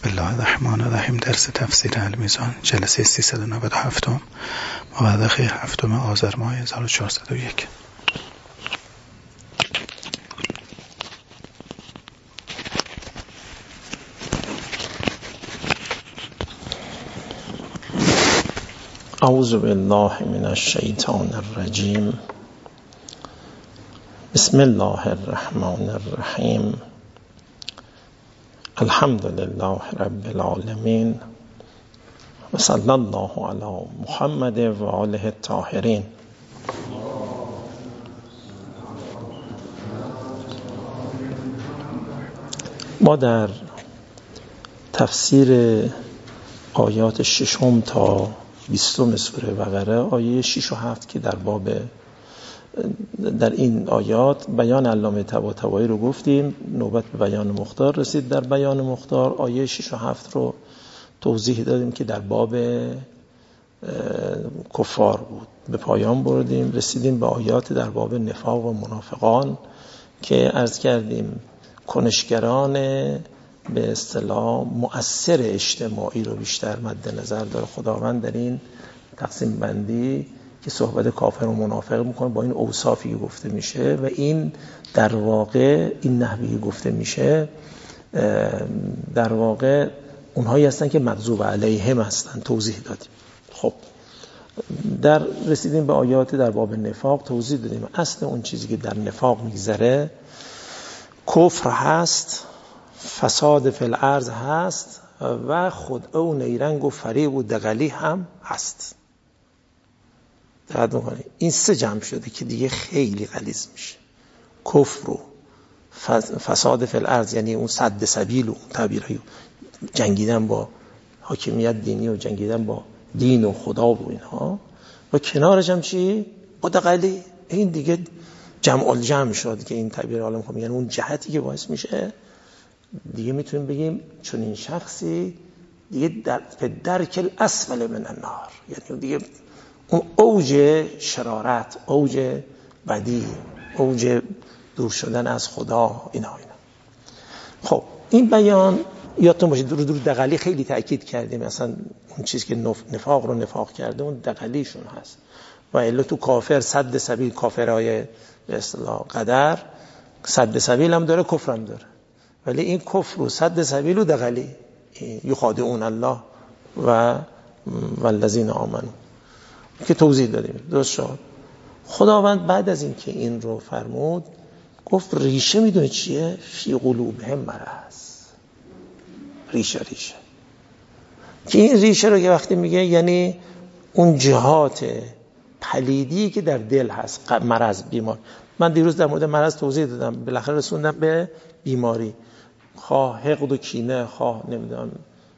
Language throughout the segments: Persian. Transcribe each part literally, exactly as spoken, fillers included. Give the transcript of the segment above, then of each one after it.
بسم الله الرحمن الرحیم. درس تفسیر المیزان، جلسه سیصد و نود و هفت، مورخ هفتم آذر ماه هزار و چهارصد و یک. اعوذ بالله من الشیطان الرجیم. بسم الله الرحمن الرحیم. الحمد لله رب العالمین و صلی الله علی محمد و آله الطاهرین. ما در تفسیر آیات ششم تا بیستم سوره بقره، آیه شش و هفت که در باب در این آیات بیان علامه طباطبایی رو گفتیم، نوبت به بیان مختار رسید. در بیان مختار آیه شش و هفت رو توضیح دادیم که در باب کفار بود. به پایان بردیم، رسیدیم به آیات در باب نفاق و منافقان که عرض کردیم کنشگران به اصطلاح مؤثر اجتماعی رو بیشتر مد نظر داره خداوند در این تقسیم بندی که صحبت کافر و منافق میکنه با این اوصافی گفته میشه و این در واقع این نحوی گفته میشه در واقع اونهایی هستن که مغضوب علیهم هستن. توضیح دادیم. خب در رسیدیم به آیات در باب نفاق، توضیح دادیم اصل اون چیزی که در نفاق میگذره کفر هست، فساد فی الارض هست و خدعه و نیرنگ و فریب و دغلی هم هست. این سه جمع شده که دیگه خیلی غلیظ میشه. کفر و فساد فی الارض یعنی اون سد سبیل و تعبیرای جنگیدن با حاکمیت دینی و جنگیدن با دین و خدا و اینها، و کنارش هم چی؟ با دغلی. این دیگه جمع الجمع شد که این تعبیر عالم خب یعنی اون جهتی که باعث میشه دیگه میتونیم بگیم چون این شخصی دیگه در درک الاسفل من النار، یعنی دیگه اون اوج شرارت، اوج بدی، اوج دور شدن از خدا، اینا اینا. خب این بیان یادتون باشه دور دور دغلی خیلی تأکید کردیم. مثلا اون چیزی که نفاق رو نفاق کرده اون دغلیشون هست. و الا تو کافر صد سبیل، کافرای به اصطلاح قدر صد سبیل هم داره، کفر هم داره، ولی این کفر و صد سبیل و دغلی یخادعون الله و والذین آمنوا که توضیح دادیم. درست شد. خداوند بعد از این که این رو فرمود گفت ریشه میدونه چیه؟ فی قلوبهم مرض. ریشه ریشه که این ریشه رو که وقتی میگه یعنی اون جهات پلیدی که در دل هست، مرض، بیمار. من دیروز در مورد مرض توضیح دادم، بالاخره رسوندم به بیماری، خواه حقد و کینه، خواه نمیدونم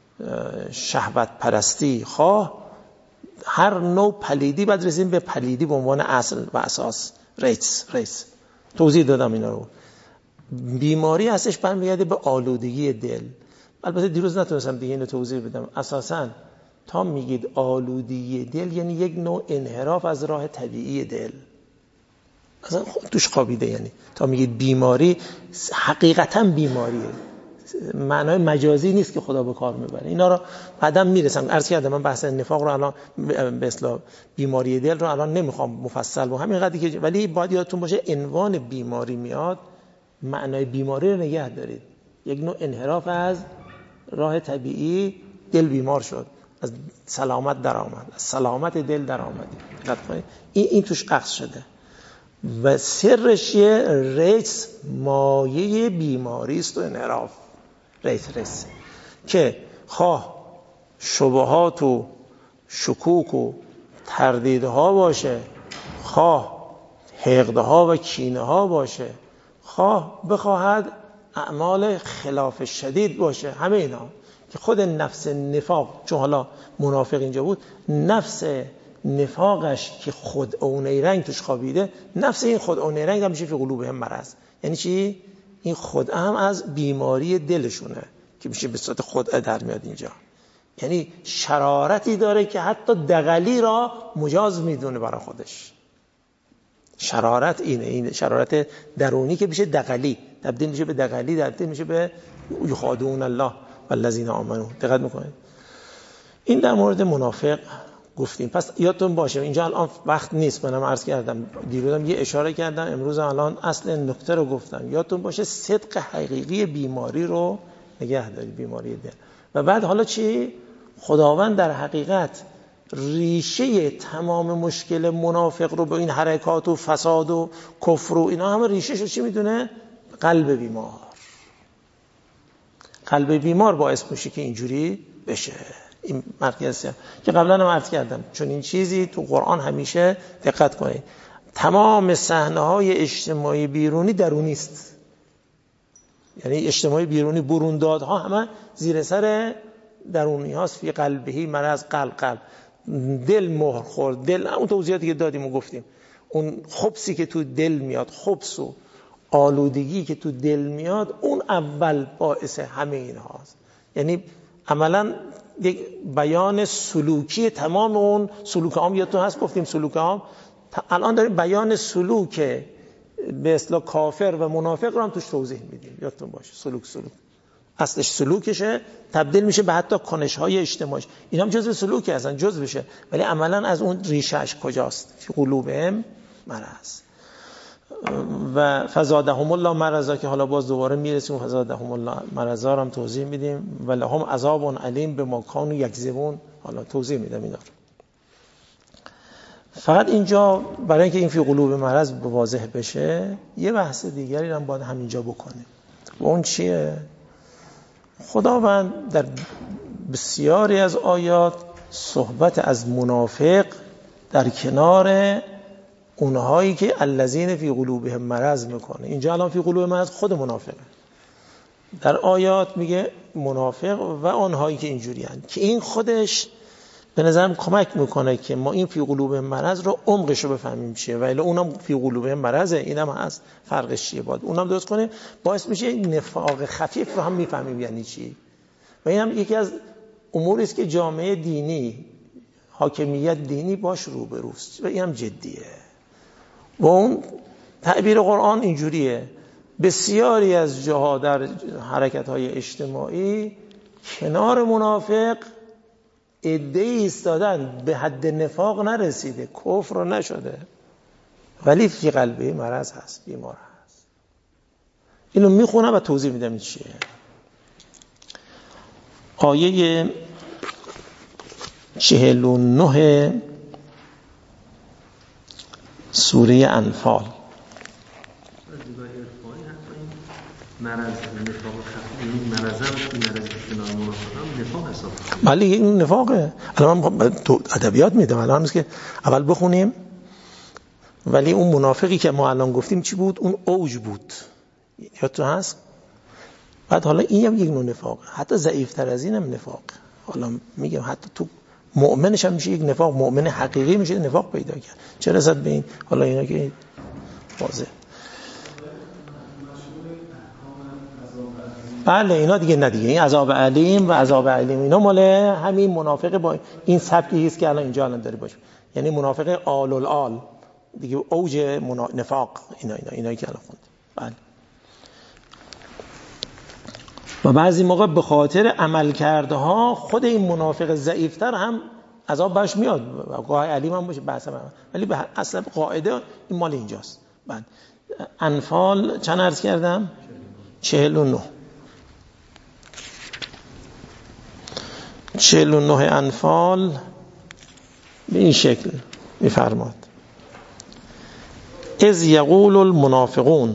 شهوت پرستی، خواه هر نوع پلیدی. بعد رسیم به پلیدی به عنوان اصل و اساس، ریس ریس توضیح دادم اینا رو. بیماری هستش برمیگرده به آلودگی دل. البته دیروز نتونستم دیگه اینو توضیح بدم. اساساً تا میگید آلودگی دل یعنی یک نوع انحراف از راه طبیعی دل، اصلا خود توش خوابیده. یعنی تا میگید بیماری حقیقتا بیماریه، معنای مجازی نیست که خدا به کار میبره. اینا رو بعدم میرسم. عرض کردم من بحث نفاق رو الان به اصطلاح بیماری دل رو الان نمیخوام مفصل با همین قضیه که، ولی باید یادتون باشه عنوان بیماری میاد، معنای بیماری رو نگه دارید. یک نوع انحراف از راه طبیعی، دل بیمار شد، از سلامت در آمد، از سلامت دل در آمد. این این توش عکس شده و سرش یه ریس، مایه بیماری است و انحراف. ریس ریس که خواه شبهات و شکوک و تردیدها باشه، خواه حقدها و کینه‌ها باشه، خواه بخواهد اعمال خلاف شدید باشه. همه اینا که خود نفس نفاق، چون حالا منافق اینجا بود، نفس نفاقش که خود اون نیرنگ توش خوابیده، نفس این خود اون نیرنگ هم میشه فی قلوبهم مرض. یعنی چی؟ این خود هم از بیماری دلشونه که میشه به صورت خود در میاد اینجا. یعنی شرارتی داره که حتی دغلی را مجاز میدونه برای خودش. شرارت اینه، این شرارت درونی که میشه دغلی، تبدیل میشه به دغلی، تبدیل میشه به یخادعون الله والذین آمنوا. دقت میکنید این در مورد منافق گفتیم. پس یادتون باشه اینجا الان وقت نیست، منم عرض کردم دیروزم یه اشاره کردم، امروز الان اصل نکته رو گفتم. یادتون باشه صدق حقیقی بیماری رو نگه داری، بیماری دل. و بعد حالا چی؟ خداوند در حقیقت ریشه تمام مشکل منافق رو به این حرکات و فساد و کفر و اینا همه ریشه‌شو چی میدونه؟ قلب بیمار. قلب بیمار باعث میشه که اینجوری بشه. این مرکزیه که قبلا هم عرض کردم، چون این چیزی تو قرآن همیشه دقت کنید تمام صحنه‌های اجتماعی بیرونی درونی است. یعنی اجتماعی بیرونی بروندادها همه زیر سر درونی هاست. فی قلبهی مرض، قلب قلب دل مهر خورد، دل اون توضیحاتی که دادیم و گفتیم، اون خبثی که تو دل میاد، خبث و آلودگی که تو دل میاد، اون اول باعث همه این هاست. یعنی عملا یک بیان سلوکی تمام اون سلوک عام یادتون هست گفتیم سلوک عام، الان داریم بیان سلوک به اصطلاح کافر و منافق رو هم توش توضیح میدیم. یادتون باشه سلوک سلوک اصلش سلوکشه، تبدیل میشه به حتی کنش‌های اجتماعی، اینا هم جزء سلوکی هستن، جزء بشه، ولی عملا از اون ریشه‌اش کجاست؟ فی قلوبهم مرض و فزادهم الله مرضا که حالا باز دوباره میرسیم فزادهم الله مرضا رو هم توضیح میدیم. و لهم عذاب علیم بما کانوا یکذبون، حالا توضیح میدم اینا رو. فقط اینجا برای اینکه این فی قلوب مرض واضح بشه یه بحث دیگری هم باید همینجا بکنیم. و اون چیه؟ خداوند در بسیاری از آیات صحبت از منافق در کنار اونهایی که الذین فی قلوبهم مرض میکنه. اینجا الان فی قلوب مرض خود منافقه، در آیات میگه منافق و آنهایی که اینجوری هستند، که این خودش به نظرم کمک میکنه که ما این فی قلوب مرض رو عمقش رو بفهمیم چیه. و الا اونم فی قلوب مرضه، اینم هست، فرقش چیه باید اونم درست کنیم، باعث میشه نفاق خفیف رو هم میفهمیم یعنی چی. و اینم یکی از اموری است که جامعه دینی، حاکمیت دینی باش روبروست و اینم جدیه. و اون تعبیر قرآن اینجوریه، بسیاری از جاها در حرکت‌های اجتماعی کنار منافق عده‌ای ایستادن به حد نفاق نرسیده، کفر رو نشده، ولی فی قلبه مرض هست، بیمار هست. اینو میخونم و توضیح میدم این چیه. آیه چهل و نه سوره انفال. مرض نفاق خفی، این مرض هم این مرض کنار منافقم نفاق حساب میشه. بله این نفاقه. الان تو ادبیات میدم، الان است که اول بخونیم. ولی اون منافقی که ما الان گفتیم چی بود؟ اون اوج بود، یادتون هست؟ بعد حالا این هم یک نوع نفاقه، حتی ضعیفتر از این هم نفاق. حالا میگم حتی تو مؤمنش هم میشه یک نفاق، مؤمن حقیقی میشه نفاق پیدا کرد. چه رسد به این؟ حالا اینا که واضح. بله اینا دیگه نه دیگه، این عذاب علیم و عذاب علیم اینا مال همین منافق با این سبکی است که الان اینجا الان داره باشه، یعنی منافق آل الآل دیگه، اوج منا... نفاق اینا اینا اینایی که الان خوند. بله. و بعضی موقع به خاطر عمل کرده ها خود این منافق ضعیفتر هم عذاب برش میاد، گاه علیم هم باشه بحث هم. ولی به اصل قاعده این مال اینجاست. بعد انفال چند عرض کردم؟ چهل و نه. چهل و نه انفال به این شکل میفرماد: اذ یقول المنافقون.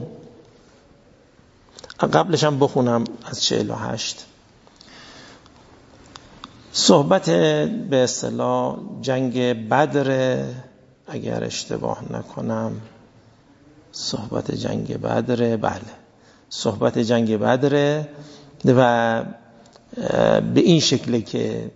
قبلش هم بخونم از چهل و هشت. صحبت به اصطلاح جنگ بدر، اگر اشتباه نکنم صحبت جنگ بدر، بله صحبت جنگ بدر. و به این شکله که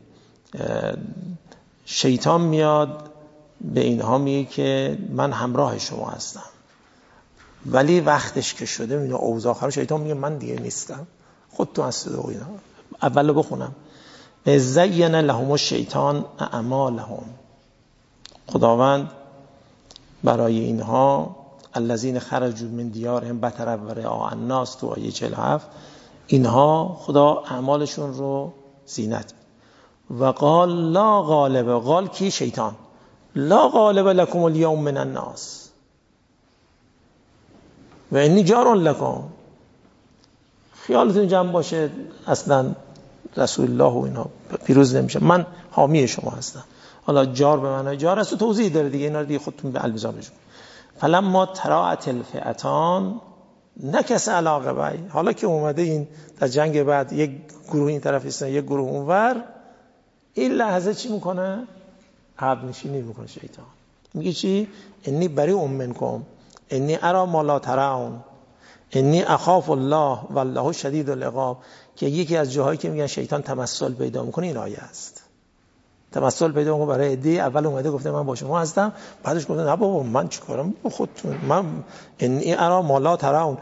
شیطان میاد به اینها میگه که من همراه شما هستم، ولی وقتش که شده اینا اوضاع خراب، شیطان میگه من دیگه نیستم، خودتون هستید و اینا. اول بخونم: زین لهم الشیطان اعمالهم. خداوند برای اینها الذین خرجوا من دیارهم بطرا و رئاء الناس، تو آیه چهل و هفت اینها خدا اعمالشون رو زینت. و قال لا غالب، قال کی؟ شیطان. لا غالب لکم اليوم من الناس و انی جار لکم. خیالتون جمع باشه اصلا رسول الله و اینا پیروز نمیشه، من حامی شما هستم. حالا جار به معنای جار است و توضیح داره دیگه، اینا رو دیگه خودتون به المیزان بجون. فلما تراءت الفئتان نکس علی عقبیه. حالا که اومده این در جنگ بعد یک گروه این طرف هستن یک گروه اونور، این لحظه چی میکنه؟ عقب نشینی میکنه شیطان. میگه چی؟ انی بریء منکم انی ارا ما لا ترون انی اخاف الله والله شدید العقاب. که یکی از جاهایی که میگن شیطان تمثل پیدا میکنه این آیه است. تمثل پیدا میکنه برای عده. اول اومده گفته من با شما هستم، بعدش گفته نه بابا من چیکارم با خودتون، من انی ارا ما لا ترون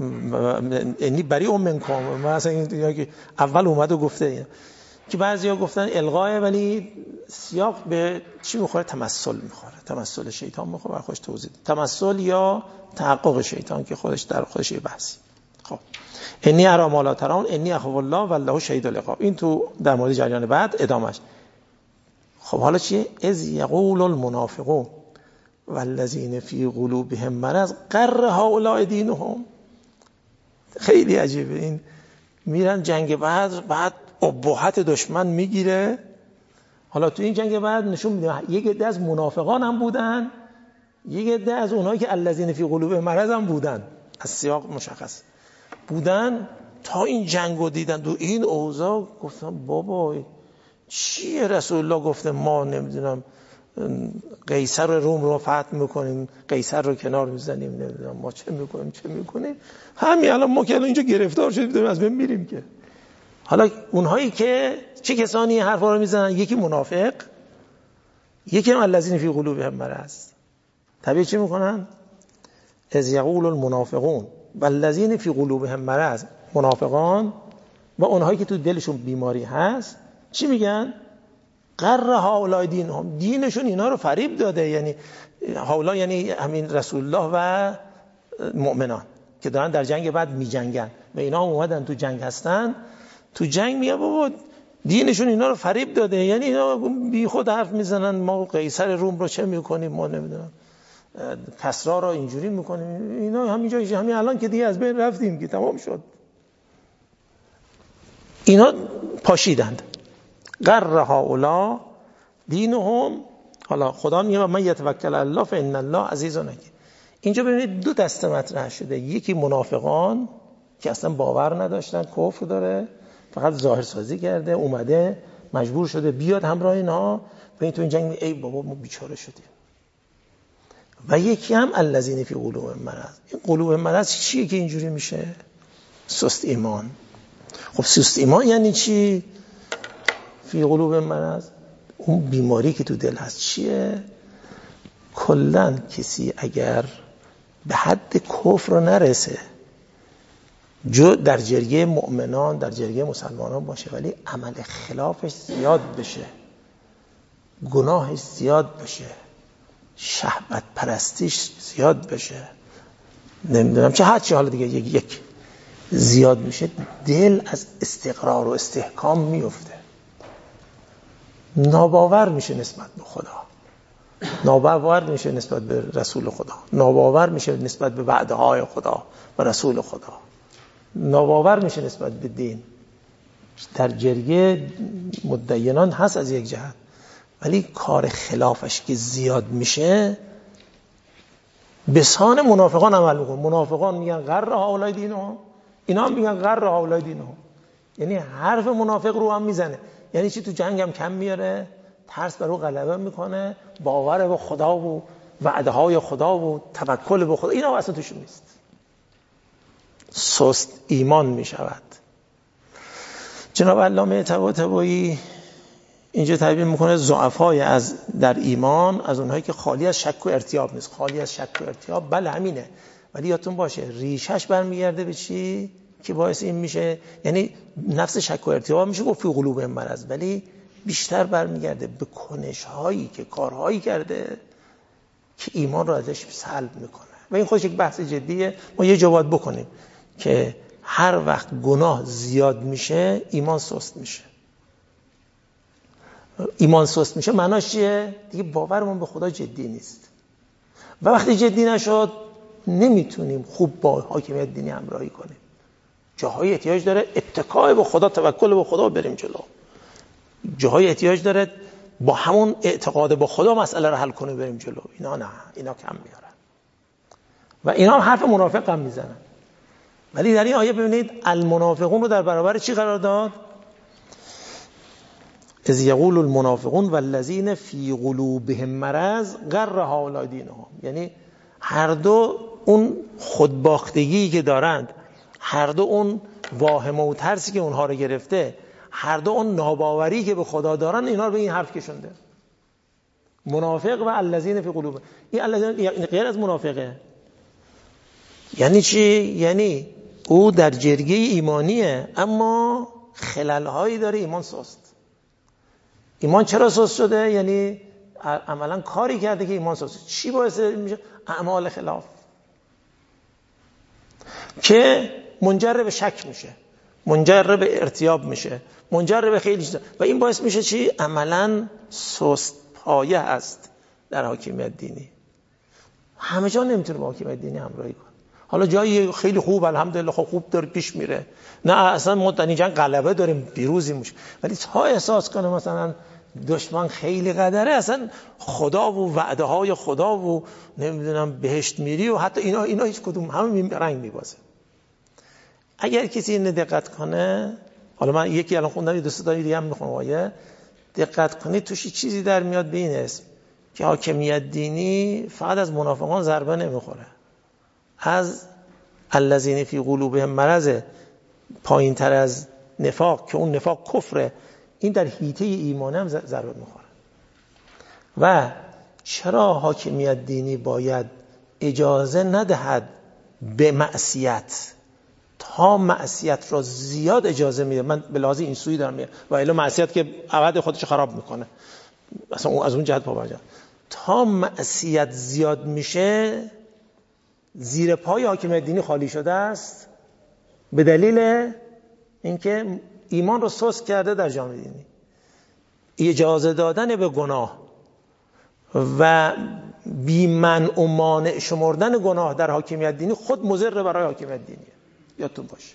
انی بریء منکم. مثلا این اول اومده گفته که بعضیا گفتن الغای، ولی سیاق به چی میخوره؟ تمثل میخوره، تمثل شیطان میخوره. برای خودش توضیح ده. تمثل یا تحقق شیطان که خودش در خودش یه بحثی. خب انی ارا ما لا ترون انی اخاف الله والله شدید العقاب، این تو در مورد جریان بعد ادامش. خب حالا چیه؟ اذ یقول المنافقون والذین فی قلوبهم مرض غر هؤلاء دینهم. خیلی عجیبه این. میرن جنگ بعد، بعد ابهت دشمن میگیره. حالا تو این جنگ بعد نشون میده یک عده از منافقان هم بودن، یک عده از اونایی که الذین فی قلوبهم مرض هم بودن، از سیاق مشخص بودن. تا این جنگو دیدن تو این اوضاع گفتن بابا چیه رسول الله گفته ما نمیدونم قیصر روم رو فتح میکنیم، قیصر رو کنار میزنیم، نمیدونم ما چه میکنیم چه میکنیم. همین الان ما که الان اینجا گرفتار شدیم داریم از بین میریم که. حالا اونهایی که چه کسانی حرفا رو میزنن؟ یکی منافق، یکی هم الذین فی قلوبهم مرض. طبیعی چی میکنن؟ اذ یقول المنافقون والذین فی قلوبهم مرض. منافقان و اونهایی که تو دلشون بیماری هست چی میگن؟ غر هؤلاء دینهم. دینشون اینا رو فریب داده. یعنی هؤلاء یعنی همین رسول الله و مؤمنان که دارن در جنگ بعد میجنگن و اینا هم اومدن تو جنگ هستن. تو جنگ میگه بابا دینشون اینا رو فریب داده، یعنی اینا بی خود حرف میزنن ما قیصر روم رو چه میکنیم، ما نمیدونم کسرا رو اینجوری میکنیم، اینا همینجا همین الان که دیگه از بین رفتیم که تمام شد. اینا پاشیدند. غر هؤلاء دینهم. حالا خدا میگه من یتوکل علی الله فان الله عزیز حکیم. اینجا ببینید دو دسته مطرح شده. یکی منافقان که اصلا باور نداشتن، کفر داره، فقط ظاهر سازی کرده، اومده مجبور شده بیاد همراه اینها و این تو این جنگ ای بابا ما بیچاره شدیم. و یکی هم الذین فی قلوبهم مرض. این قلوب مرض چیه که اینجوری میشه؟ سست ایمان. خب سست ایمان یعنی چی؟ فی قلوب مرض اون بیماری که تو دل هست چیه؟ کلن کسی اگر به حد کفر رو نرسه، جو در جریه مؤمنان در جریه مسلمانان باشه، ولی عمل خلافش زیاد بشه، گناهش زیاد بشه، شهوت پرستیش زیاد بشه، نمیدونم چه هر چی حالا دیگه یک یک زیاد میشه، دل از استقرار و استحکام میفته، ناباور میشه نسبت به خدا، ناباور میشه نسبت به رسول خدا، ناباور میشه نسبت به وعده های خدا و رسول خدا، ناباور میشه نسبت به دین. در جریه مدینان هست از یک جهت، ولی کار خلافش که زیاد میشه به سان منافقان عمل میکنه. منافقان میگن غر هؤلاء دینهم، اینا هم میگن غر هؤلاء دینهم. یعنی حرف منافق رو هم میزنه. یعنی چی؟ تو جنگ هم کم میاره، ترس بر او غلبه میکنه، باور به خدا و وعده های خدا و توکل به خدا اینا اصلا توش نیست، سست ایمان میشود. جناب علامه طباطبایی اینجا تعبیر میکنه ضعفای از در ایمان از اونهایی که خالی از شک و ارتیاب نیست. خالی از شک و ارتیاب بله همینه، ولی یادتون باشه ریشش برمیگرده به چی که باعث این میشه؟ یعنی نفس شک و ارتیاب میشه گفت فی قلوبهم مرض، ولی بیشتر برمیگرده به کنش هایی که کارهایی کرده که ایمان رو ازش سلب میکنه. و این خودش یک بحث جدیه، ما یه جا باید بکنیم که هر وقت گناه زیاد میشه ایمان سست میشه. ایمان سست میشه معناش چیه؟ دیگه باورمون به خدا جدی نیست و وقتی جدی نشد نمیتونیم خوب با حاکمیت دینی همراهی کنیم. جاهای احتیاج داره اتکای به خدا، توکل به خدا بریم جلو. جاهای احتیاج داره با همون اعتقاد به خدا مسئله رو حل کنیم بریم جلو. اینا نه، اینا کم میارن و اینا هم حرف منافق هم میزنن. ولی در این آیه ببینید المنافقون رو در برابر چی قرار داد؟ اذ یقول المنافقون والذین فی قلوبهم مرض غر هؤلاء دینهم. یعنی هر دو اون خودباختگی که دارند، هر دو اون واهمه و ترسی که اونها رو گرفته، هر دو اون ناباوری که به خدا دارن، اینا رو به این حرف کشونده. منافق و الذین فی قلوبهم. این الذین غیر از منافقه. یعنی چی؟ یعنی او در جرگه ایمانیه اما خلل‌هایی داره، ایمان سست. ایمان چرا سست شده؟ یعنی عملا کاری کرده که ایمان سست. چی باعث میشه؟ اعمال خلاف که منجر به شک میشه، منجر به ارتیاب میشه، منجر به خیلی چیزا و این باعث میشه چی؟ عملا سست پایه هست در حاکمیت دینی. همه جا نمیتونه با حاکمیت دینی همراهی کنه. حالا جایی خیلی خوب الحمدلله خوب خوب داره پیش میره، نه اصلا ما در اینجا غلبه داریم پیروزی میشه، ولی تا احساس کنه مثلا دشمن خیلی قدره، اصلا خدا و وعده های خدا و نمیدونم بهشت میری و حتی اینا اینا هیچ کدوم همه رنگ میبازه. اگر کسی اینو دقت کنه، حالا من یکی الان خوندم دوست داری دیگه هم میخونم آیه، دقت کنید توش چیزی در میاد به این اسم که حاکمیت دینی فقط از منافقان ضربه نمیخوره، از الذین فی قلوبهم مرض پایین تر از نفاق که اون نفاق کفره، این در حیطه ایمان هم ضربه میخوره. و چرا حاکمیت دینی باید اجازه ندهد به معصیت تا معصیت را زیاد اجازه میده؟ من به لحاظ این سویی دارم میگم و الا معصیت که ابد خودش خراب میکنه، اصلا اون از اون جهت پابرجا. تا معصیت زیاد میشه زیر پای حاکمیت دینی خالی شده است به دلیل اینکه ایمان رو سست کرده در جامعه دینی. اجازه دادن به گناه و بی منع و مانع شمردن گناه در حاکمیت دینی خود مضر برای حاکمیت دینیه، یادتون باشه.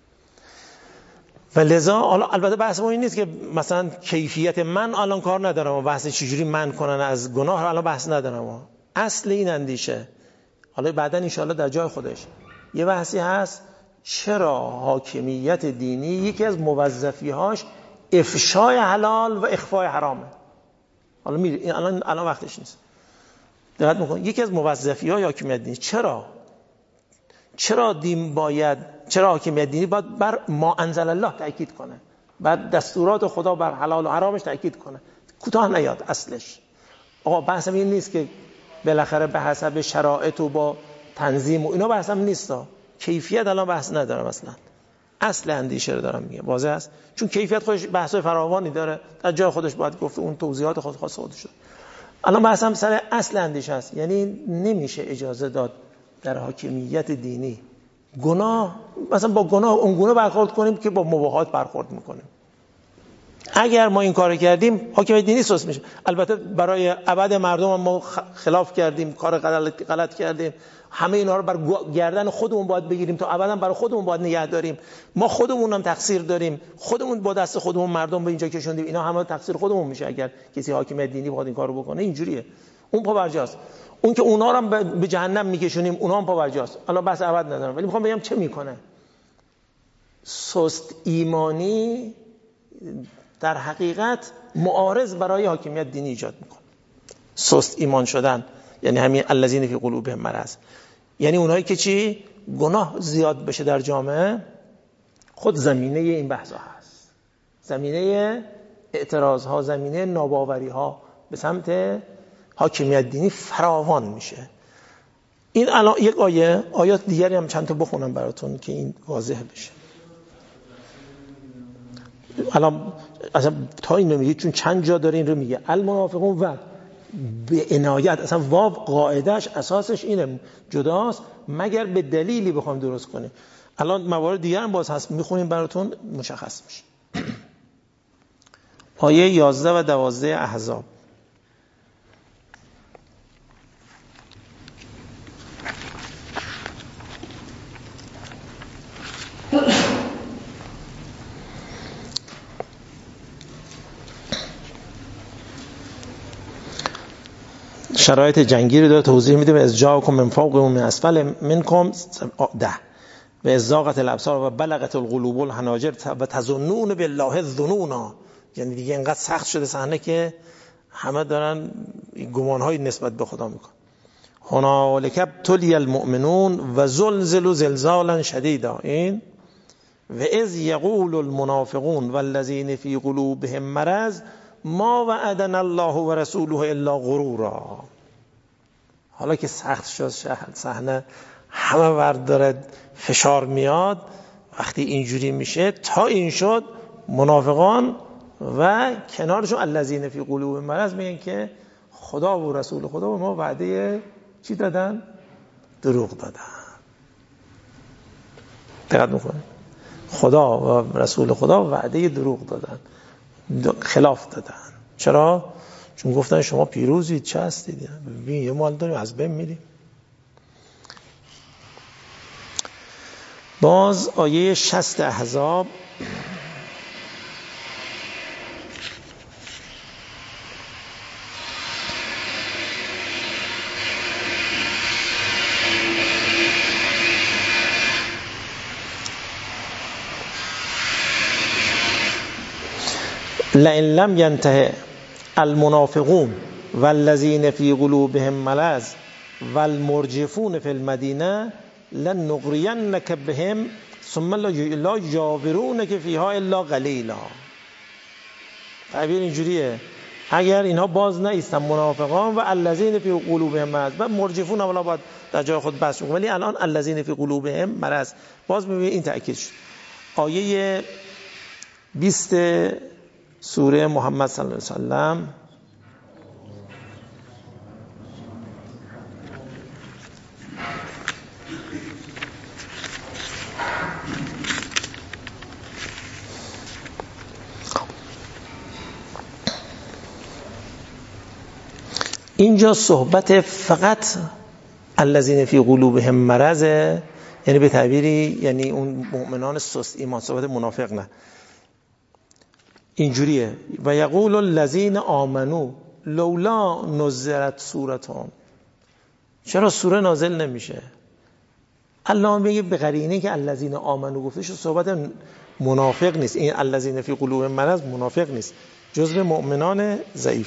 و لذا البته بحث ما این نیست که مثلا کیفیت من الان کار ندارم و بحث چجوری من کنن از گناه الان بحث ندارم. اصل این اندیشه حالا بعداً انشاءالله در جای خودش یه بحثی هست، چرا حاکمیت دینی یکی از موظفی‌هاش افشای حلال و اخفای حرامه. حالا میری الان الان وقتش نیست، دقت میکن. یکی از موظفی‌های حاکمیت دینی چرا چرا دین باید چرا حاکمیت دینی باید بر ما انزل الله تاکید کنه، بر دستورات خدا بر حلال و حرامش تاکید کنه، کوتاه نیاد اصلش. آقا بحثم این نیست که بالاخره به حسب شرایط و با تنظیم و اینا بحثم نیستا، کیفیت الان بحث ندارم اصلا، اصل اندیشه رو دارم میگم، واضح است. چون کیفیت خودش بحثای فراوانی داره، در جای خودش باید گفت، اون توضیحات خود خاص خودش. الان بحثم سر اصل اندیشه است، یعنی نمیشه اجازه داد در حاکمیت دینی گناه مثلا با گناه اونگونه برخورد کنیم که با مباحات برخورد میکنیم. اگر ما این کار کردیم حاکمیت دینی سست میشه. البته برای ابد مردم هم ما خلاف کردیم، کار غلط, غلط کردیم، همه اینا رو بر گردن خودمون باید بگیریم تا ابدا برای خودمون باید نگه داریم. ما خودمون هم تقصیر داریم، خودمون با دست خودمون مردم به اینجا کشوندیم، اینا همه تقصیر خودمون میشه اگر کسی حاکمیت دینی بخواد این کارو بکنه. اینجوریه، اون پاورجاست. اون که اونا رو هم به جهنم میکشونیم، اونا هم پاورجاست. الان بحث ابد ندارم، ولی میخوام بگم چه میکنه. سست ایمانی در حقیقت معارض برای حاکمیت دینی ایجاد میکنه. سست ایمان شدن یعنی همین الذین فی قلوبهم مرض، یعنی اونایی که چی؟ گناه زیاد بشه در جامعه. خود زمینه این بحثا هست، زمینه اعتراض ها، زمینه ناباوری ها به سمت حاکمیت دینی فراوان میشه. این الان یک آیه آیات دیگری هم چند تا بخونم براتون که این واضح بشه. الان اصلا تا این رو میگه، چون چند جا داره این رو میگه المنافقون و به عنایت، اصلا واو قاعدش اساسش اینه، جداست مگر به دلیلی بخوام درست کنیم. الان موارد دیگر هم باز هست میخونیم براتون مشخص میشه. آیه یازده و دوازده احزاب. شرایط جنگی رو داره توضیح میده. و از جاءکم من فوق و من اسفل منکم ده و از زاغت الابصار و بلغت القلوب الحناجر و تظنون بالله الظنونا. یعنی دیگه اینقدر سخت شده صحنه که همه دارن گمانهای نسبت به خدا میکنن. هنالک ابتلی المؤمنون و زلزلوا زلزالا شدیدا. این و اذ یقول المنافقون والذین فی قلوبهم مرض ما وعدنا الله و رسوله الا غرورا. حالا که سخت شد صحنه، همه ورد داره فشار میاد، وقتی اینجوری میشه تا این شد منافقان و کنارشون الذین فی قلوبهم مرض میگن که خدا و رسول خدا و ما وعده چی دادن؟ دروغ دادن. دقت میکنه خدا و رسول خدا وعده دروغ دادن، خلاف دادن. چرا؟ چون گفتن شما پیروزید، چه هستید؟ ببین یه مال داریم از بین میریم. باز آیه شصت احزاب. لئن لم ينته المنافقون والذین فی قلوبهم مرض والمرجفون فی المدینه لنغرینک بهم ثم لا یجاورونک فیها الا قلیلا. تعبیر اینجوریه اگر اینها باز نایستن منافقان و الذین فی قلوبهم مرض، و مرجفون اولا باید در جای خود بحث کنیم، ولی الان الذین فی قلوبهم مرض باز میبینید این تأکید شد. آیه بیست سوره محمد صلی الله علیه وسلم. اینجا صحبت فقط الذین فی قلوبهم مرض، یعنی به تعبیری یعنی اون مؤمنان سست ایمان، صحبت منافق نه. اینجوریه و یقول الذین آمنو لولا نزلت سورتون. چرا سوره نازل نمیشه؟ الله میگه به قرینه که الذین آمنو گفته شو، صحبت منافق نیست. این الذین فی قلوبهم مرض منافق نیست، جزء مؤمنان ضعیف.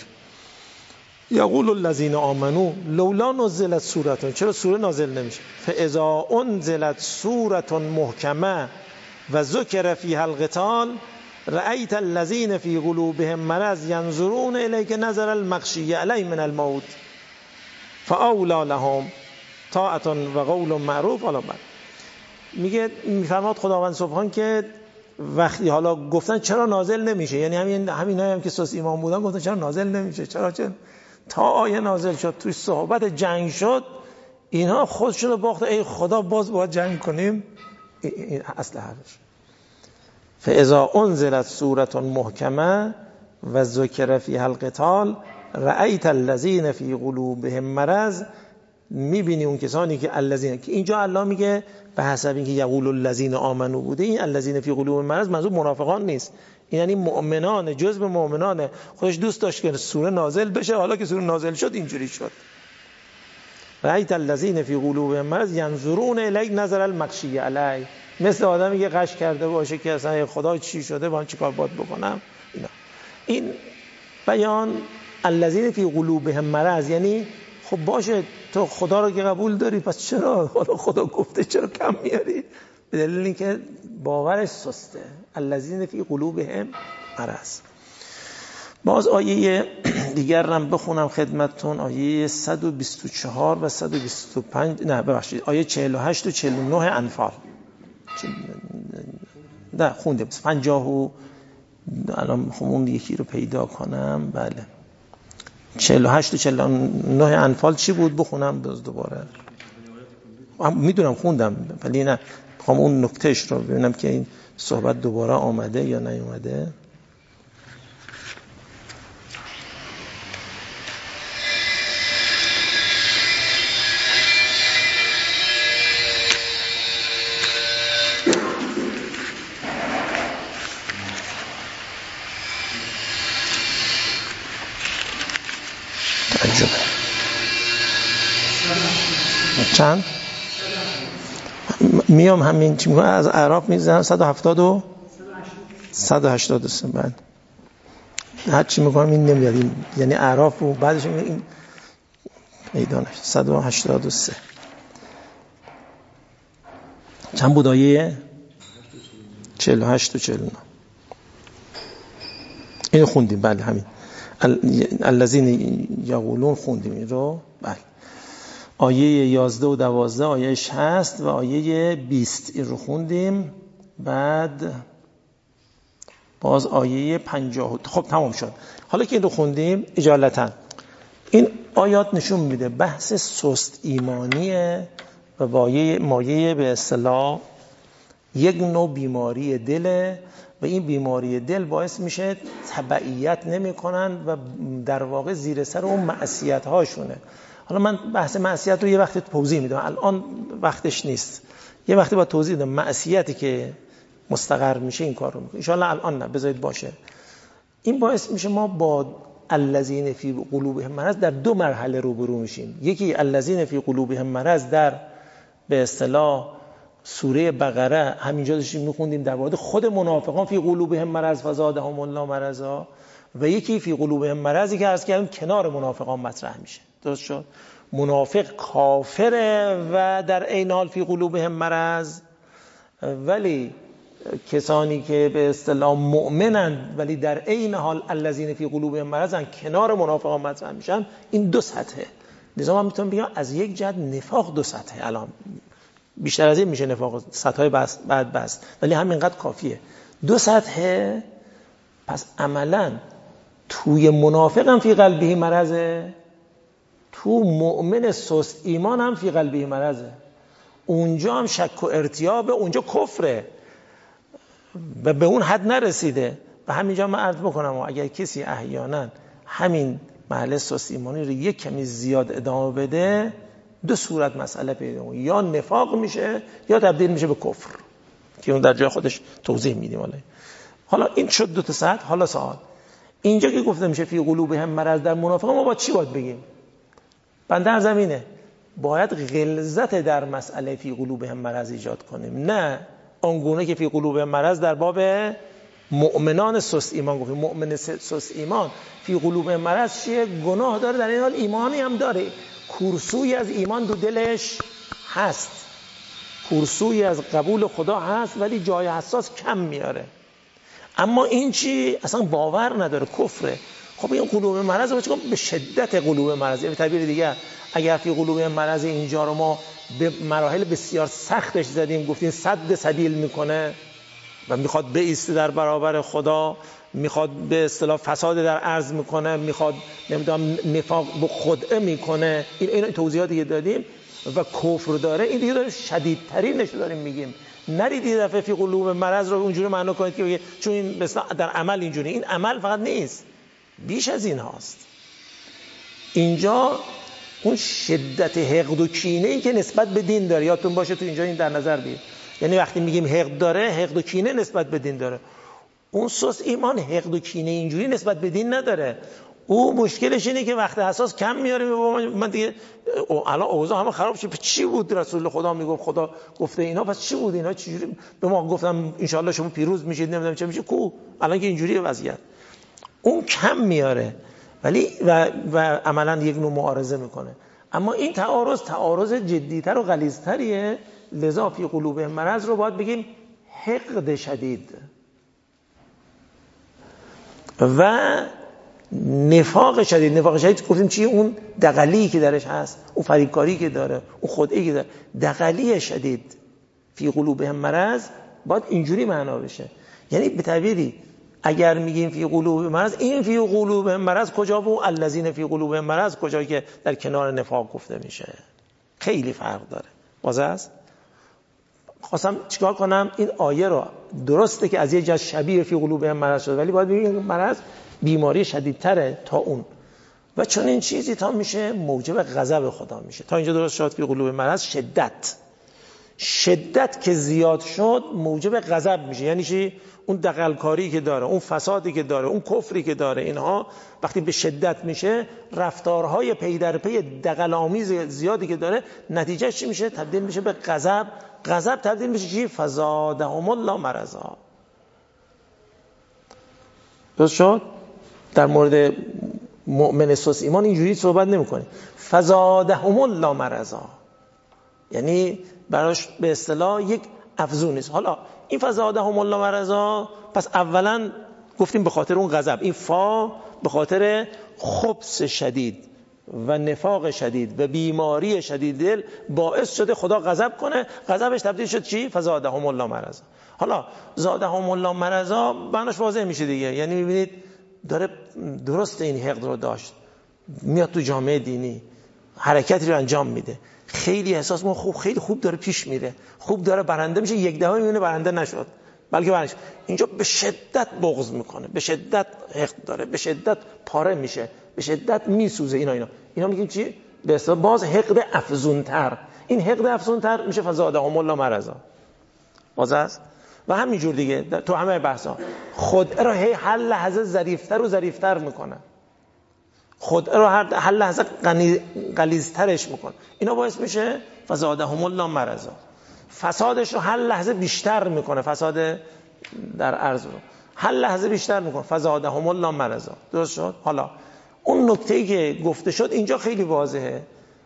یقول الذین آمنو لولا نزلت سورتون، چرا سوره نازل نمیشه؟ فاذا انزلت سوره محکمه و ذکر فیها القتال رأیت الذین فی قلوبهم مرض ینظرون الیک نظر المغشی علی من الموت فاولی لهم طاعة و قول معروف. حالا بعد میگه میفرماد خداوند سبحان که وقتی حالا گفتن چرا نازل نمیشه، یعنی همین همینایی هم که سوس ایمان بودن گفتن چرا نازل نمیشه، چرا چرا تا آیه نازل شد توی صحبت جنگ شد اینها خودشون رو باخت، ای خدا باز باید جنگ کنیم. این اصل حرفش. فاذا انزلت سوره محکمه و ذکر فیها القتال رأیت الذین فی قلوبهم مرض. میبینی اون کسانی که الذین، که اینجا الله میگه به حسب اینکه یقول الذین آمنو بوده، این الذین فی قلوبهم مرض منظور منافقان نیست، این یعنی مؤمنان، جزء مؤمنان. خودش دوست داشت که سوره نازل بشه، حالا که سوره نازل شد اینجوری شد. رأیت الذین فی قلوبهم مرض ینظرون الیک نظر المغشی علی. مثل آدمی که غش کرده باشه که اصلا خدا چی شده، با چیکار باید بکنم. اینا این بیان الذین فی قلوبهم مرض، یعنی خب باشه تو خدا رو که قبول داری، پس چرا خدا خدا گفته چرا کم میاری؟ به دلیل اینکه باورش سسته. الذین فی قلوبهم مرض. باز آیه دیگر هم بخونم خدمتتون، آیه صد و بیست و چهار و صد و بیست و پنج، نه ببخشید آیه چهل و هشت و چهل و نه انفال. نه خوندیم پنجاه و الان خب اون یکی رو پیدا کنم. بله چهل و هشت و چهل و نه انفال چی بود؟ بخونم باز دوباره. میدونم خوندم ولی نه میخوام اون نکتهش رو ببینم که این صحبت دوباره آمده یا نیومده. چند؟ میام همین چی میگم از اعراف میزنم صد و هفتاد و صد و هشتاد و سه. بعد هر چی میگم این نمیاد، یعنی اعراف و بعدش این پیدا نشد. صد و هشتاد و سه چند بود آیه؟ چهل و هشت و چهل و نه. اینو خوندیم. بله همین الذین یقولون خوندیم این رو. بله آیه یازده و دوازده آیهش هست و آیه بیست این رو خوندیم. بعد باز آیه پنجاه. خب تمام شد. حالا که این رو خوندیم اجالتا این آیات نشون میده بحث سست ایمانیه و مایه مایه به اصطلاح یک نوع بیماری دله و این بیماری دل باعث میشه تبعیت نمی کنن و در واقع زیر سر اون معصیت هاشونه. حالا من بحث معصیت رو یه وقتی توضیح میدم، الان وقتش نیست. یه وقتی با توضیح بدم معصیتی که مستقر میشه این کار رو میکنه. ان شاء الله الان نه، بذارید باشه. این باعث میشه ما با الذین فی قلوبهم مرض در دو مرحله روبرو میشیم. یکی الذین فی قلوبهم مرض در به اصطلاح سوره بقره همینجا داشتیم میخوندیم در مورد خود منافقان فی قلوبهم مرض فزادهم الله مرضا، و یکی فی قلوبهم مرضی که عرض کردم کنار منافقان مطرح میشه. درست شد؟ منافق کافره و در عین حال فی قلوبهم مرض، ولی کسانی که به اصطلاح مؤمنند ولی در عین حال الذین فی قلوبهم مرضن کنار منافقان مطرح میشن. این دو سطحه. لذا من میتونم بگم از یک جهت نفاق دو سطحه. الان بیشتر از این میشه نفاق سطحهای بس بعد بس، ولی همینقدر کافیه. دو سطحه. پس عملا توی منافق هم فی قلبه مرضه، تو مؤمن سست ایمان هم فی قلبه مرضه. اونجا هم شک و ارتیابه، اونجا کفره و به اون حد نرسیده. و همینجا من عرض بکنم اگر کسی احیانا همین محل سست ایمانی رو یک کمی زیاد ادامه بده، دو صورت مسئله پیدا میشه، یا نفاق میشه یا تبدیل میشه به کفر که اون در جای خودش توضیح میدیم. حالا حالا این شد دو تا سطح. حالا سوال اینجا که گفته میشه فی قلوبهم مرض در منافقان، ما با چی باید بگیم؟ بنده در زمینه باید غلظت در مسئله فی قلوبهم مرض ایجاد کنیم، نه آنگونه که فی قلوبهم مرض در باب مؤمنان سست ایمان گفتیم. مؤمن سست ایمان فی قلوبهم مرض چیه؟ گناه داره، در این حال ایمانی هم داره، کورسوی از ایمان دو دلش هست، کورسوی از قبول خدا هست، ولی جای حساس کم میاره. اما این چی؟ اصلا باور نداره، کفره. خب این قلوب مرض رو چیکار؟ به شدت قلوب مرض. به تعبیر دیگه اگر فی قلوب مرض اینجا رو ما به مراحل بسیار سختش زدیم، گفتیم صد سبیل میکنه و میخواد بایسته در برابر خدا، میخواد به اصطلاح فساد در ارض میکنه، میخواد نمیدونم نفاق به خدعه میکنه، این این توضیحاتی که دادیم و کفر داره، این دیگه داره شدیدترینش داریم میگیم. نرید یه دفعه فی قلوب مرض رو اونجوری معنا کنید که چون این مثلا در عمل اینجوری. این عمل فقط نیست، بیش از این هاست. اینجا اون شدت حقد و کینه ای که نسبت به دین داره، یادتون باشه تو اینجا این در نظر بگیرید. یعنی وقتی میگیم حقد داره، حقد و کینه نسبت به دین داره. اون سوس ایمان حقد و کینه اینجوری نسبت به دین نداره. او مشکلش اینه که وقت حساس کم میاره. من دیگه الان اوضاع همه خراب شد. چی بود رسول خدا میگفت خدا گفته اینا، پس چی بود اینا؟ چجوری به ما گفتم ان شاء الله شما پیروز میشید، نمیدونم چه میشه کو. الان که اینجوریه وضعیت، اون کم میاره ولی و, و عملا یک نوع معارضه میکنه. اما این تعارض تعارض جدیتر و غلیظتریه. لذا فی قلوب مرض رو باید بگیم حقد شدید و نفاق شدید. نفاق شدید گفتیم چیه؟ اون دغلی که درش هست، اون فریبکاری که داره، اون خدعه‌ای که داره، دغلی شدید. فی قلوبهم مرض باید اینجوری معنا بشه. یعنی به تعبیری اگر میگیم فی قلوب مرض، این فی قلوب مرض کجا و الذین فی قلوب مرض کجایی که در کنار نفاق گفته میشه؟ خیلی فرق داره. واضح است؟ خواستم چیکار کنم این آیه رو، درسته که از یه جهت شبیه فی قلوبهم مرض شده، ولی باید بگیم مرض بیماری شدیدتره تا اون، و چون این چیزی تا میشه موجب غضب خدا میشه. تا اینجا درست شد. فی قلوب مرض شدت شدت که زیاد شد موجب غضب میشه. یعنی چی؟ اون دغلکاری که داره، اون فسادی که داره، اون کفری که داره، اینها وقتی به شدت میشه، رفتارهای پی در پی دغل‌آمیز زیادی که داره، نتیجهش چی میشه؟ تبدیل میشه به غضب. غضب تبدیل میشه چی؟ فزادهم الله مرضا. درست شد؟ در مورد مؤمن سوس ایمان اینجوری صحبت نمی‌کنه. فزادهم الله مرضا یعنی براش به اصطلاح یک افزون نیست. حالا این فزادهم الله مرضا، پس اولا گفتیم به خاطر اون غضب، این فا به خاطر خبث شدید و نفاق شدید و بیماری شدید دل باعث شده خدا غضب کنه، غضبش تبدیل شد چی؟ فزادهم الله مرضا. حالا زادهم الله مرضا معناش واضح میشه دیگه، یعنی میبینید داره درست این حقد رو داشت، میاد تو جامعه دینی حرکتی رو انجام میده، خیلی احساس ما خوب خیلی خوب داره پیش میره، خوب داره برنده میشه، یک دفعه میبینه برنده نشد، بلکه برنده شد. اینجا به شدت بغض میکنه، به شدت حقد داره، به شدت پاره میشه، به شدت میسوزه. اینا اینا اینا میگیم چی؟ به اصطلاح باز حقد افزونتر. این حقد افزونتر میشه فزادهم الله مرضا. باز است و همینجور دیگه تو همه بحثا خود را هر لحظه ظریفتر و ظریفتر میکنه، خود را هر لحظه غلیظترش میکنه. اینا باعث میشه فزادهم الله مرضا. فسادش رو هر لحظه بیشتر میکنه، فساد در عرض رو هر لحظه بیشتر میکنه. فزادهم الله مرضا. درست شد؟ حالا اون نکته‌ای که گفته شد اینجا خیلی واضحه.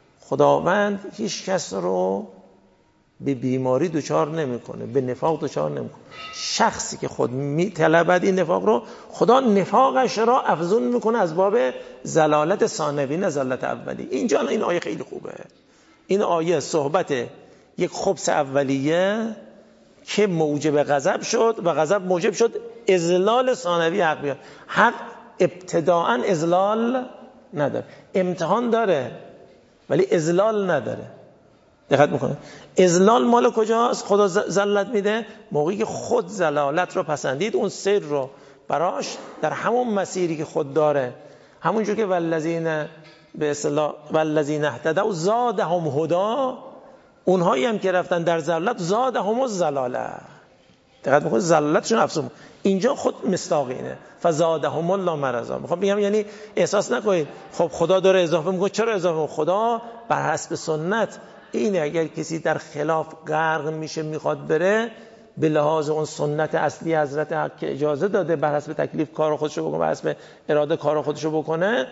خداوند هیچ کس رو به بیماری دچار نمیکنه، به نفاق دچار نمیکنه. شخصی که خود میطلبد این نفاق رو، خدا نفاقش را افزون میکنه از باب زلالت ثانوی نه زلالت اولی. اینجا این آیه خیلی خوبه. این آیه صحبت یک خبث اولیه که موجب غضب شد و غضب موجب شد اذلال ثانوی حق بیاد. حق ابتداءً اذلال نداره، امتحان داره ولی اذلال نداره. دقت میکنه؟ اذلال مال کجاست؟ خدا ذلت میده موقعی که خود ذلالت رو پسندید، اون سیر رو براش در همون مسیری که خود داره، همونجور که والذین به اصطلاح والذین اهتدوا زادهم هدا، اونهایی هم که رفتن در ذلت زادهم الضلاله. دقت میکنه؟ ذلالتشون افزون. اینجا خود مستاقینه فزادهم الله مرضا. میخوام بگم یعنی احساس نکنید خب خدا داره اضافه میکنه. چرا اضافه میکنه؟ خدا بر حسب سنت اینه، اگر کسی در خلاف غرق میشه میخواد بره، به لحاظ اون سنت اصلی حضرت حق که اجازه داده بر حسب تکلیف کار خودشو بکنه، بر حسب اراده کار خودشو بکنه،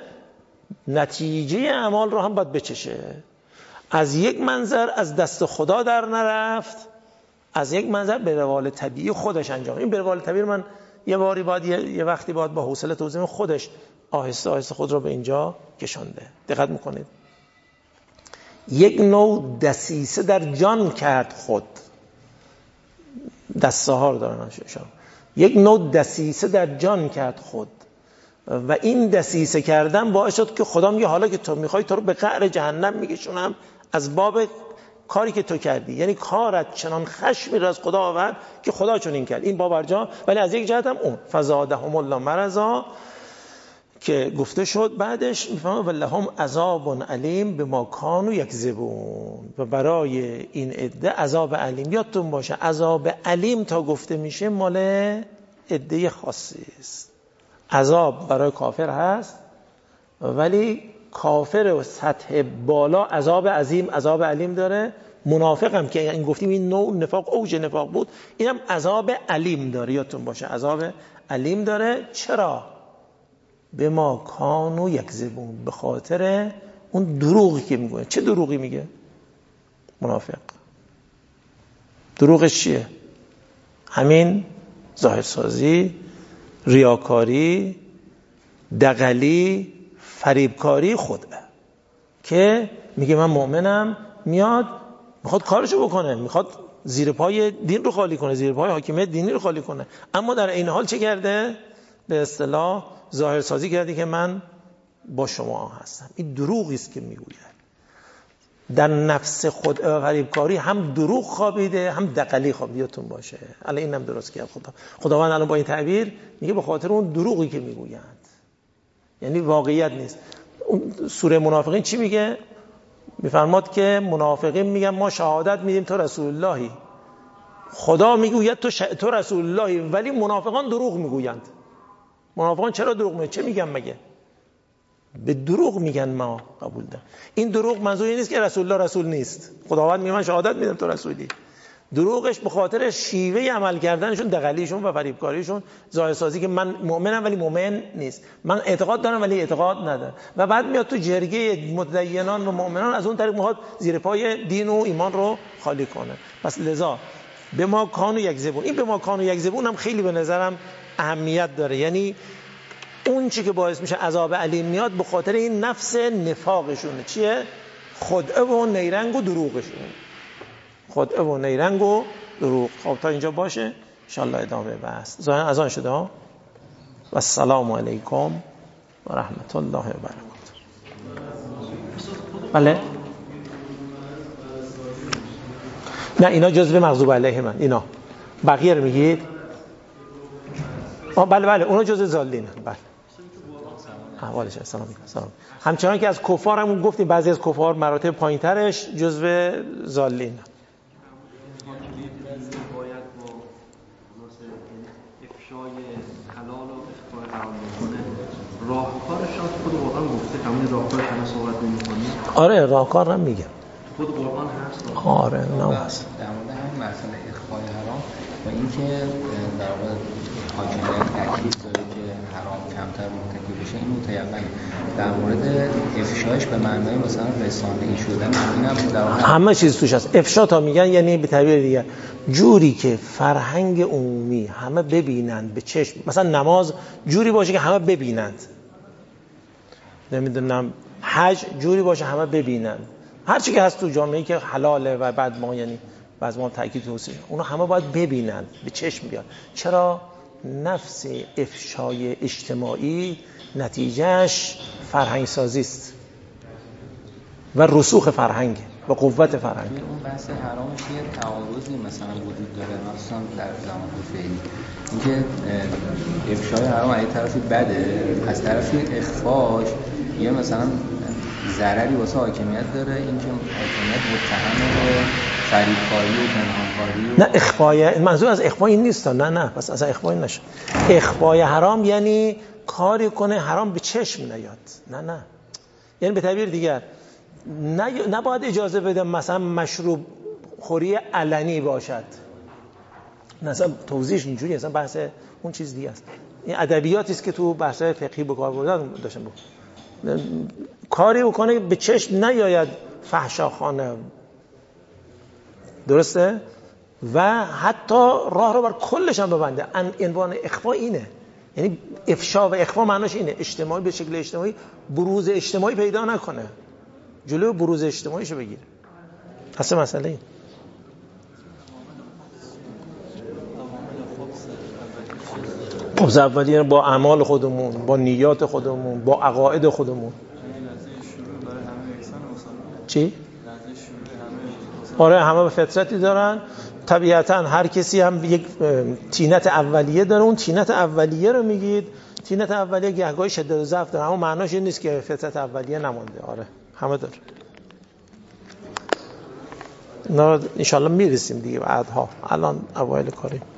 نتیجه اعمال رو هم باید بچشه. از یک منظر از دست خدا در نرفت، از یک منظر به روال طبیعی خودش انجام. این به روال طبیعی من یه باری باید یه, یه وقتی باید با حوصله توضیح خودش آهسته آهسته خود رو به اینجا کشانده. دقت میکنید؟ یک نوع دسیسه در جان کرد خود. دست سهار دارن شما. یک نوع دسیسه در جان کرد خود و این دسیسه کردن باعث شد که خدا میگه حالا که تو میخوای تو رو به قعر جهنم میکشونم از باب کاری که تو کردی. یعنی کارت چنان خشمی را از خدا آورد که خدا چنین کرد. این باب برجا. ولی از یک جهت هم اون فزادهم الله مرضا که گفته شد بعدش میفهمه ولهم عذاب علیم بما کانوا یکذبون، و برای این عده عذاب علیم. یادتون باشه عذاب علیم تا گفته میشه مال عده خاصی است. عذاب برای کافر هست ولی کافر و سطح بالا عذاب عظیم عذاب علیم داره. منافق هم که این گفتیم این نوع نفاق اوج نفاق بود، اینم عذاب علیم داره. یادتون باشه عذاب علیم داره. چرا؟ به ما کانوا یکذبون، به خاطر اون دروغی که میگه. چه دروغی میگه منافق؟ دروغش چیه؟ همین ظاهرسازی، ریاکاری، دغلی، فریبکاری خوده که میگه من مؤمنم، میاد میخواد کارشو بکنه، میخواد زیر پای دین رو خالی کنه، زیر پای حاکمیت دینی رو خالی کنه، اما در این حال چه کرده؟ به اصطلاح ظاهر سازی کرده که من با شما هستم. این دروغی است که میگوید. در نفس خود فریبکاری هم دروغ خوابیده هم دغلی خوابیدتون باشه. الان اینم درست کرد خدا. خداوند الان با این تعبیر میگه به خاطر اون دروغی که میگویند، یعنی واقعیت نیست. اون سوره منافقین چی میگه؟ میفرماد که منافقین میگن ما شهادت میدیم تو رسول اللهی. خدا میگوید تو, ش... تو رسول اللهی، ولی منافقان دروغ میگویند. منافقان چرا دروغ میگن؟ چه میگن مگه؟ به دروغ میگن ما قبول داریم. این دروغ منظوری نیست که رسول الله رسول نیست. خداوند میگه من شهادت میدم تو رسولی. دروغش به خاطر شیوه عمل کردنشون، دغلیشون و فریبکاریشون، ظاهرسازی که من مؤمنم ولی مؤمن نیست، من اعتقاد دارم ولی اعتقاد ندارم، و بعد میاد تو جرگه متدینان و مؤمنان از اون طریق میخواد زیر پای دین و ایمان رو خالی کنه. پس لذا به ما کانو یکذبون، این به ما کانو یکذبون هم خیلی به نظرم اهمیت داره. یعنی اون چی که باعث میشه عذاب علیم میاد به خاطر این نفس نفاقشونه. چیه؟ خدعه و نیرنگ و دروغشونه. خدعه و نیرنگ و دروغ. خب تا اینجا باشه، ان شاء الله ادامه بحث. ظاهرا اذان شده ها. و السلام علیکم و رحمت الله و برکاته. بله نه اینا جزء مغضوب علیهم من. اینا بقیه رو میگید؟ آه بله بله اونا جزء ضالین. بله احوالش سلام سلام. همچنان که از کفار هم گفتیم بعضی از کفار مراتب پایینترش جزء ضالین. راهکارش خود قرآن گفته، همین راهکارش هم صحبت نمی‌کنیم. آره راهکار هم میگه. خود قرآن هست. آره نه هست. در مورد همین مسئله اخفای حرام و اینکه در واقع حاکمیت تاکید داره که حرام کمتر مرتکب بشه، این متیقن. در مورد افشایش به معنای مثلا رسانه‌ای شدن، اینم در واقع همه چیز توش هست. افشا تا میگن یعنی به تعبیر دیگه جوری که فرهنگ عمومی همه ببینند به چشم، مثلا نماز جوری باشه که همه ببینند، نمیدونم حج جوری باشه همه ببینن، هر چی که هست تو جامعه‌ای که حلاله و بعد ما یعنی بعض ما تاکید توصیه اونا همه باید ببینن به چشم بیاد. چرا؟ نفس افشای اجتماعی نتیجهش فرهنگ سازی است و رسوخ فرهنگ و قوت فرهنگ. اون بحث حرامش یه تعارضی مثلا وجود داره، مثلا در زمان فعلی اینکه افشای حرام از طرفی بده، از طرفی اخفاش یه مثلا ضرری واسه حاکمیت داره، اینکه حاکمیت متهم به فریبکاری و پنهانکاری و... نه اخفای منظور از اخفای این نیست. نه نه پس اصلا اخفای نشه. اخفای حرام یعنی کاری کنه حرام به چشم نیاد. نه نه یعنی به تعبیر دیگر نه نباید اجازه بده مثلا مشروب خوری علنی باشد. مثلا توضیحش اینجوری اصلا بحث اون چیز دیگه است. این ادبیاتی است که تو بحث فقهی به کار بردن داشتم بود. کاری بکنه به چشم نیاید فحشاخانه، درسته؟ و حتی راه رو بر کلش هم ببنده. عنوان اخفا اینه، یعنی افشا و اخفا معناش اینه اجتماعی به شکل اجتماعی بروز اجتماعی پیدا نکنه، جلوی بروز اجتماعیشو بگیره. اصلا مسئله این خب اولیه با اعمال خودمون، با نیات خودمون، با عقاید خودمون. چی؟ آره همه به فطرتی دارن. طبیعتا هر کسی هم یک تینت اولیه داره. اون تینت اولیه رو میگید تینت اولیه گهگاهی شدت و ضعف داره، اما معناش این نیست که فطرت اولیه نمونده. آره همه داره. نه ان شاء الله میرسیم دیگه بعدها، الان اوایل کاریم.